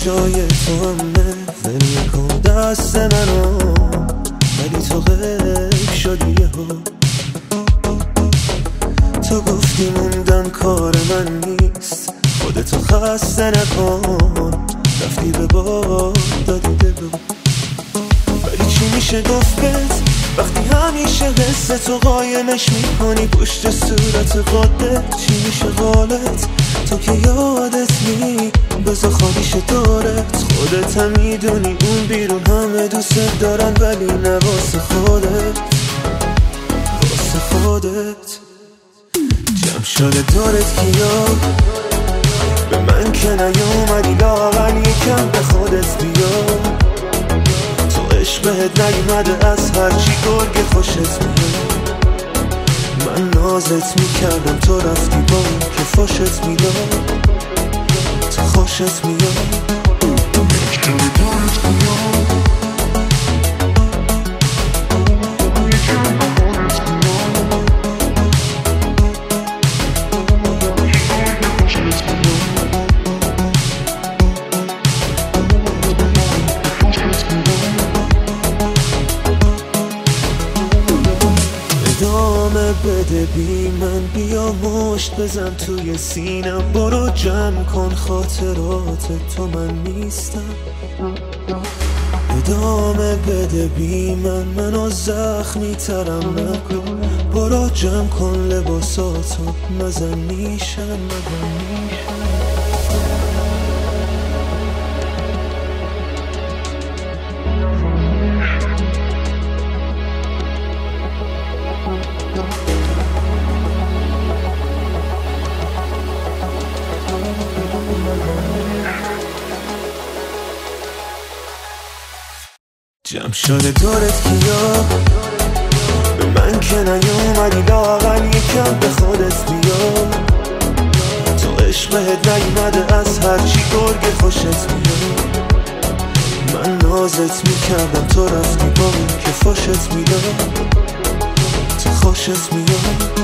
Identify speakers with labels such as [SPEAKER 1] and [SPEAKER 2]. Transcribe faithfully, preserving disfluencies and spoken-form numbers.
[SPEAKER 1] جای تو همه ول نکن دست منو، ولی تو غیب شدی یهو. تو گفتی موندن کار من نیست، خودتو خسته نکن، رفتی به باد دادی دلو. ولی چی میشه گفت بهت وقتی همیشه حس تو قایمش میکنی پشت صورت قدت؟ چی میشه قالت تو که یادت نی بذار خالیش دارت؟ خودت هم میدونی اون بیرون همه دوست دارن ولی نه واسه خودت، واسه خودت. جمع شده دارت کیا به من که نیومدی لااقل یکم به خودت بیا. تو عشق بهت نیومده از هرچی گرگ خوشت میاد. من نازت میکردم تو رفتی با اون که فاشت میداد. تو خوشت میاد ادامه بده بی من، بیا مشت بزن توی سینم، برو جمع کن خاطرات تو من نیستم. ادامه بده بی من، منو زخمی ترم نکن، برو جمع کن لباساتو مزن میشم مزن میشم. جمع شده دارت کیا به من که نیومدی لااقل یکم به خودت بیا. تو عشق بهت نیومده از هرچی گرگ خوشت میاد. من نازت میکردم تو رفتی با اون که فاشت میداد. تو خوشت میاد